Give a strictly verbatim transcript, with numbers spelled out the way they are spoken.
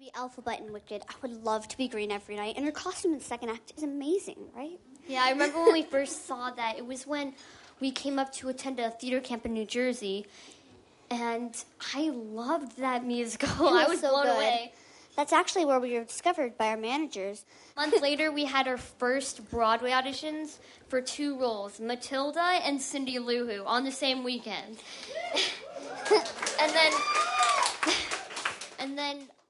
be Elphaba in Wicked. I would love to be Green every night. And her costume in the second act is amazing, right? Yeah, I remember when we first saw that. It was when we came up to attend a theater camp in New Jersey. And I loved that musical. Was I was so blown good. away. That's actually where we were discovered by our managers. A month later, we had our first Broadway auditions for two roles, Matilda and Cindy Lou Who, on the same weekend. and then, and then